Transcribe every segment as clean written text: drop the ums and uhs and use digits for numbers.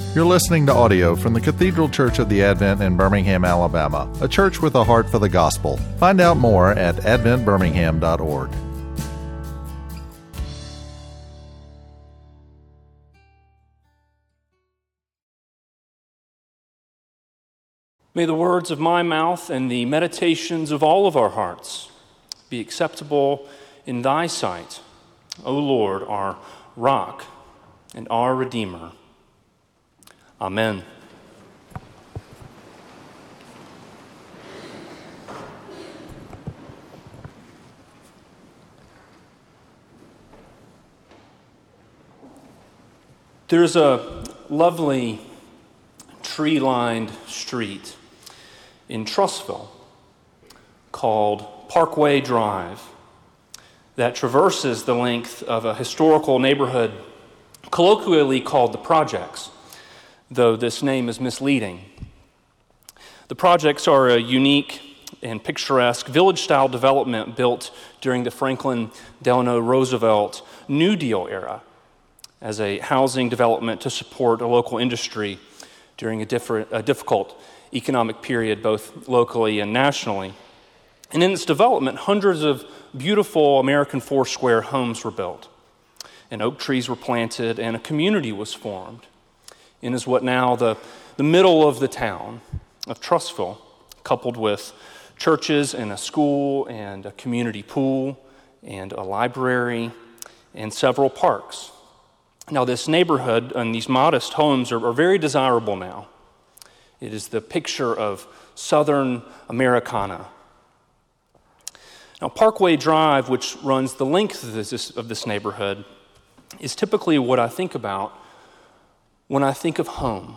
You're listening to audio from the Cathedral Church of the Advent in Birmingham, Alabama, a church with a heart for the gospel. Find out more at adventbirmingham.org. May the words of my mouth and the meditations of all of our hearts be acceptable in thy sight, O Lord, our rock and our Redeemer. Amen. There's a lovely tree-lined street in Trussville called Parkway Drive that traverses the length of a historical neighborhood colloquially called the Projects, though this name is misleading. The Projects are a unique and picturesque village-style development built during the Franklin Delano Roosevelt New Deal era as a housing development to support a local industry during a difficult economic period, both locally and nationally. And in its development, hundreds of beautiful American four-square homes were built, and oak trees were planted, and a community was formed. And is what now the middle of the town of Trussville, coupled with churches and a school and a community pool and a library and several parks. Now this neighborhood and these modest homes are very desirable now. It is the picture of Southern Americana. Now Parkway Drive, which runs the length of this neighborhood, is typically what I think about when I think of home.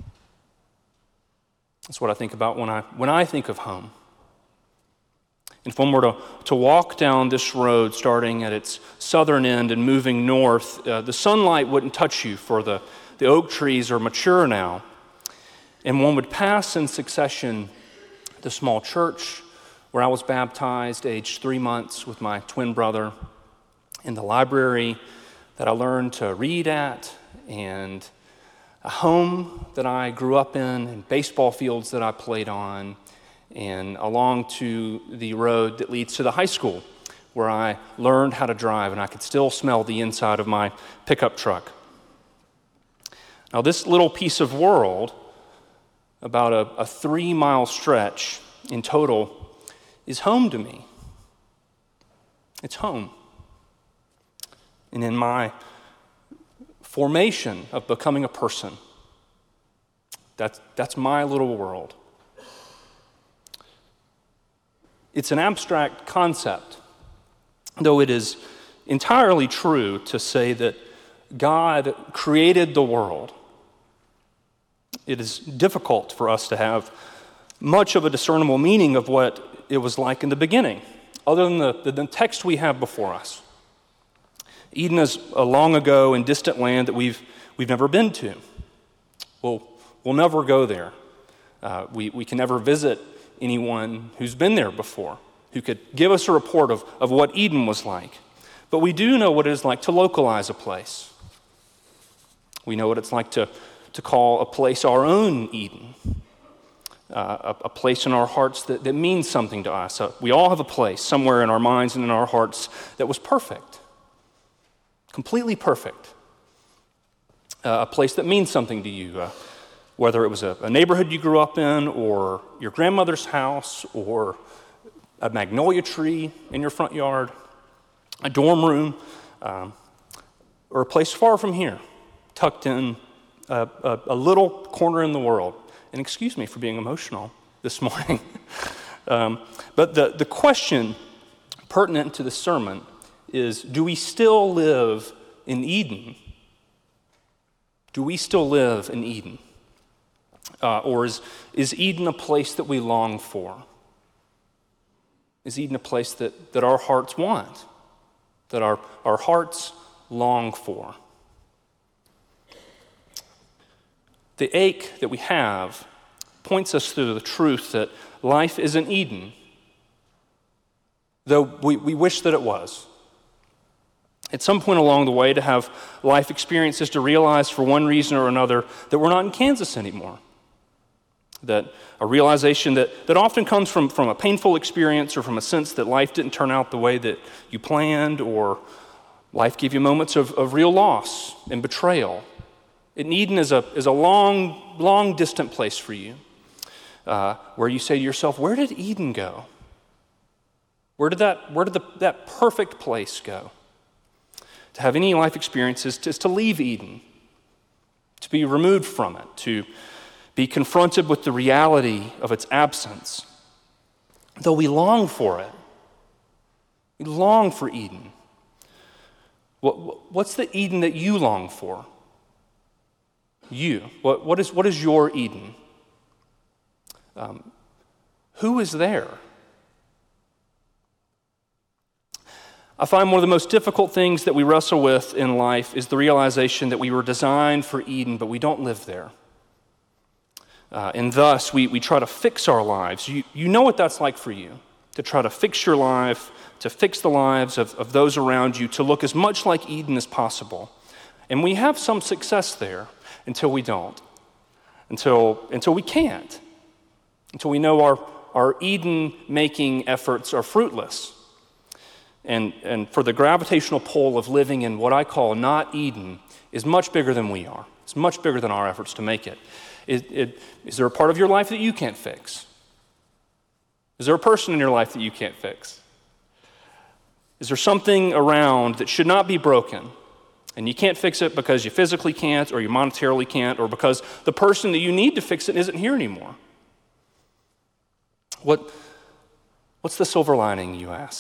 That's what I think about when I think of home. And if one were to walk down this road starting at its southern end and moving north, the sunlight wouldn't touch you, for the oak trees are mature now. And one would pass in succession the small church where I was baptized aged 3 months with my twin brother, in the library that I learned to read at, and a home that I grew up in, and baseball fields that I played on, and along to the road that leads to the high school where I learned how to drive, and I could still smell the inside of my pickup truck. Now this little piece of world, about a 3-mile stretch in total, is home to me. It's home. And in my formation of becoming a person, that's my little world. It's an abstract concept, though it is entirely true to say that God created the world. It is difficult for us to have much of a discernible meaning of what it was like in the beginning, other than the text we have before us. Eden is a long ago and distant land that we've never been to. We'll never go there. We can never visit anyone who's been there before, who could give us a report of what Eden was like. But we do know what it is like to localize a place. We know what it's like to call a place our own Eden, a place in our hearts that means something to us. We all have a place somewhere in our minds and in our hearts that was perfect, completely perfect, a place that means something to you, whether it was a neighborhood you grew up in, or your grandmother's house, or a magnolia tree in your front yard, a dorm room, or a place far from here, tucked in a little corner in the world. And excuse me for being emotional this morning. But the question pertinent to the sermon is, do we still live in Eden? Do we still live in Eden? Or is Eden a place that we long for? Is Eden a place that our hearts want, that our hearts long for? The ache that we have points us to the truth that life isn't Eden, though we wish that it was. at some point along the way to have life experiences, to realize for one reason or another that we're not in Kansas anymore. That a realization that often comes from a painful experience or from a sense that life didn't turn out the way that you planned, or life gave you moments of real loss and betrayal. And Eden is a long distant place for you, where you say to yourself, where did Eden go? Where did that perfect place go? To have any life experiences is to leave Eden, to be removed from it, to be confronted with the reality of its absence. Though we long for it, we long for Eden. What's the Eden that you long for? You. What is your Eden? Who is there? I find one of the most difficult things that we wrestle with in life is the realization that we were designed for Eden, but we don't live there. And thus, we try to fix our lives. You know what that's like for you, to try to fix your life, to fix the lives of those around you, to look as much like Eden as possible. And we have some success there until we don't, until we can't, until we know our Eden-making efforts are fruitless. And for the gravitational pull of living in what I call not Eden is much bigger than we are. It's much bigger than our efforts to make it. Is there a part of your life that you can't fix? Is there a person in your life that you can't fix? Is there something around that should not be broken, and you can't fix it because you physically can't, or you monetarily can't, or because the person that you need to fix it isn't here anymore? What's the silver lining, you ask?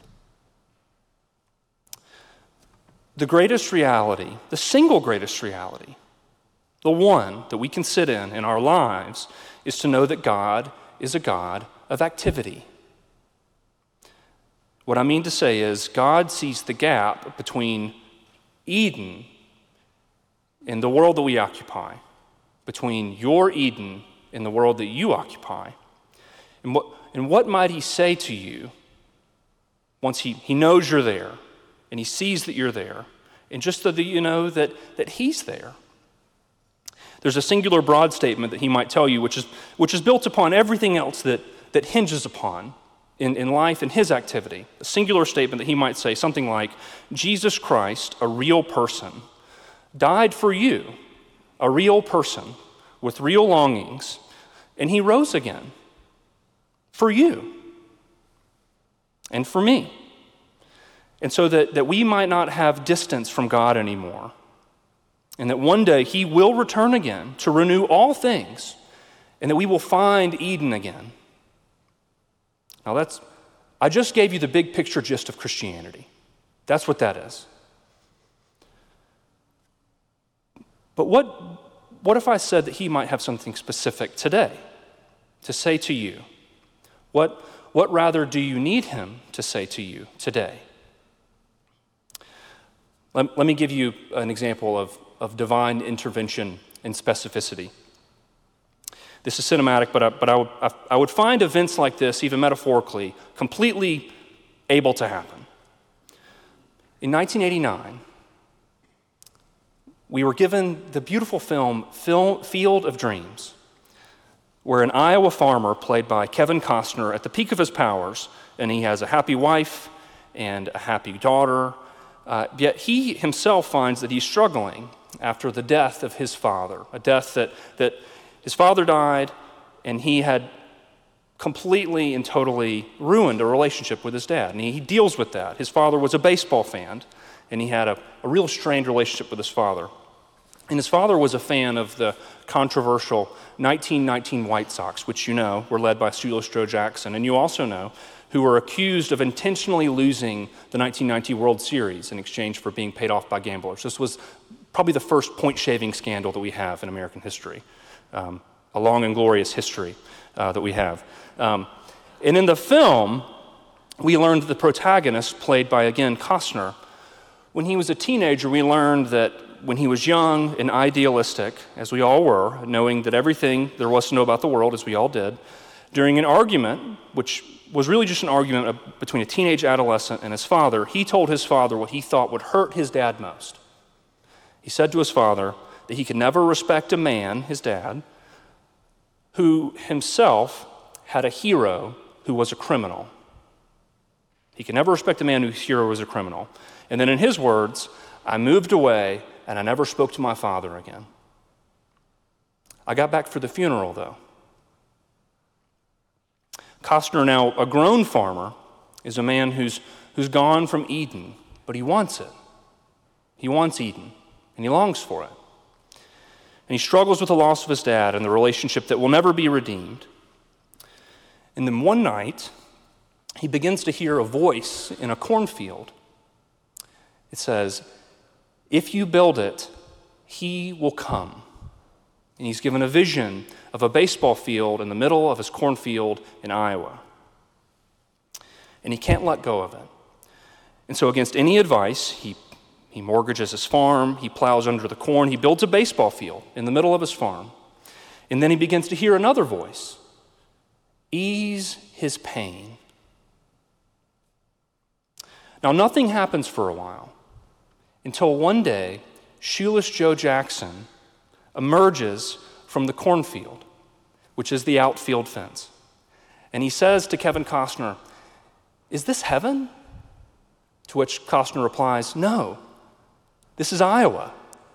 The greatest reality, the single greatest reality, the one that we can sit in our lives, is to know that God is a God of activity. What I mean to say is God sees the gap between Eden and the world that we occupy, between your Eden and the world that you occupy. And what might he say to you once he knows you're there, and he sees that you're there, and just so that you know that he's there? There's a singular broad statement that he might tell you, which is built upon everything else that hinges upon in life and his activity. A singular statement that he might say, something like, Jesus Christ, a real person, died for you, a real person with real longings, and he rose again for you and for me. And so that we might not have distance from God anymore, and that one day he will return again to renew all things, and that we will find Eden again. Now I just gave you the big picture gist of Christianity. That's what that is. But what if I said that he might have something specific today to say to you? What rather do you need him to say to you today? Let me give you an example of divine intervention and specificity. This is cinematic, but I would find events like this, even metaphorically, completely able to happen. In 1989, we were given the beautiful film Field of Dreams, where an Iowa farmer, played by Kevin Costner, at the peak of his powers, and he has a happy wife and a happy daughter, yet he himself finds that he's struggling after the death of his father, a death that his father died, and he had completely and totally ruined a relationship with his dad, and he deals with that. His father was a baseball fan, and he had a real strained relationship with his father. And his father was a fan of the controversial 1919 White Sox, which you know were led by Stuart Stroh Jackson, and you also know who were accused of intentionally losing the 1990 World Series in exchange for being paid off by gamblers. This was probably the first point-shaving scandal that we have in American history, a long and glorious history that we have. And in the film, we learned that the protagonist, played by, again, Costner, when he was a teenager, we learned that when he was young and idealistic, as we all were, knowing that everything there was to know about the world, as we all did, During an argument, which was really just an argument between a teenage adolescent and his father, he told his father what he thought would hurt his dad most. He said to his father that he could never respect a man, his dad, who himself had a hero who was a criminal. He could never respect a man whose hero was a criminal. And then in his words, I moved away and I never spoke to my father again. I got back for the funeral, though. Costner, now a grown farmer, is a man who's gone from Eden, but he wants it. He wants Eden, and he longs for it. And he struggles with the loss of his dad and the relationship that will never be redeemed. And then one night, he begins to hear a voice in a cornfield. It says, "If you build it, he will come." And he's given a vision of a baseball field in the middle of his cornfield in Iowa. And he can't let go of it. And so against any advice, he mortgages his farm, he plows under the corn, he builds a baseball field in the middle of his farm. And then he begins to hear another voice, "Ease his pain." Now, nothing happens for a while until one day, Shoeless Joe Jackson emerges from the cornfield, which is the outfield fence. And he says to Kevin Costner, "Is this heaven?" To which Costner replies, "No, this is Iowa."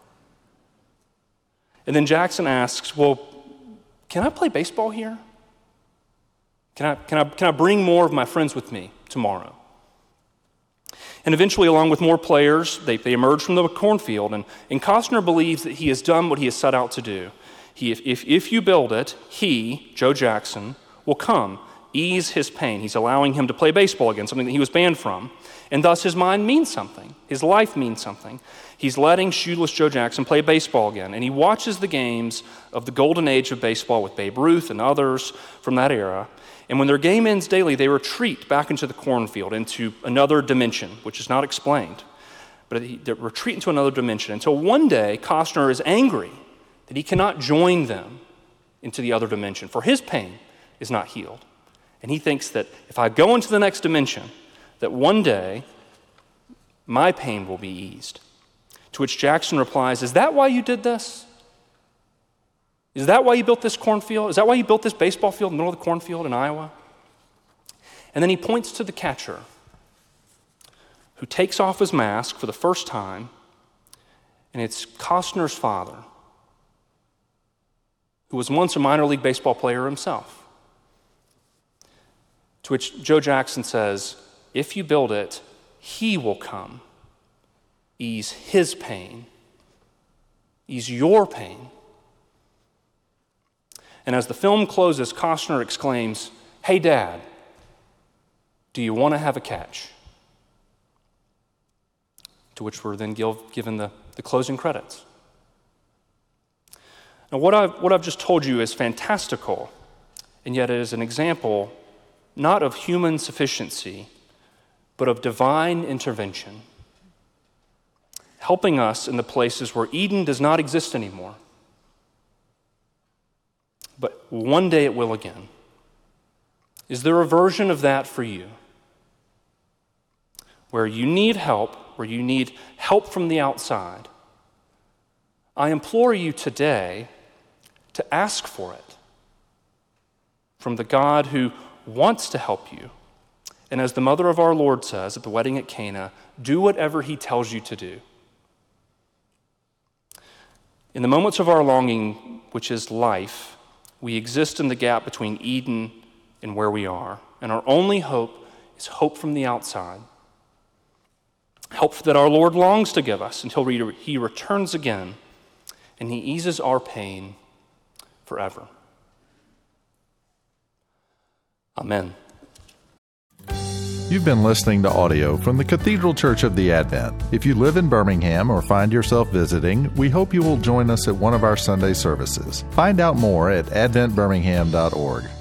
And then Jackson asks, "Well, can I play baseball here? Can I bring more of my friends with me tomorrow?" And eventually, along with more players, they emerge from the cornfield, and Costner believes that he has done what he has set out to do. If you build it, he, Joe Jackson, will come, ease his pain. He's allowing him to play baseball again, something that he was banned from, and thus his mind means something. His life means something. He's letting Shoeless Joe Jackson play baseball again, and he watches the games of the golden age of baseball with Babe Ruth and others from that era. And when their game ends daily, they retreat back into the cornfield, into another dimension, which is not explained. But they retreat into another dimension until one day Costner is angry that he cannot join them into the other dimension, for his pain is not healed. And he thinks that if I go into the next dimension, that one day my pain will be eased. To which Jackson replies, "Is that why you did this? Is that why you built this cornfield? Is that why you built this baseball field in the middle of the cornfield in Iowa?" And then he points to the catcher, who takes off his mask for the first time, and it's Costner's father, who was once a minor league baseball player himself. To which Joe Jackson says, "If you build it, he will come, ease his pain, ease your pain." And as the film closes, Costner exclaims, "Hey, Dad, do you want to have a catch?" To which we're then given the closing credits. Now, what I've just told you is fantastical, and yet it is an example not of human sufficiency, but of divine intervention, helping us in the places where Eden does not exist anymore. But one day it will again. Is there a version of that for you? Where you need help, where you need help from the outside, I implore you today to ask for it from the God who wants to help you. And as the mother of our Lord says at the wedding at Cana, do whatever he tells you to do. In the moments of our longing, which is life, we exist in the gap between Eden and where we are. And our only hope is hope from the outside. Hope that our Lord longs to give us until he returns again and he eases our pain forever. Amen. You've been listening to audio from the Cathedral Church of the Advent. If you live in Birmingham or find yourself visiting, we hope you will join us at one of our Sunday services. Find out more at adventbirmingham.org.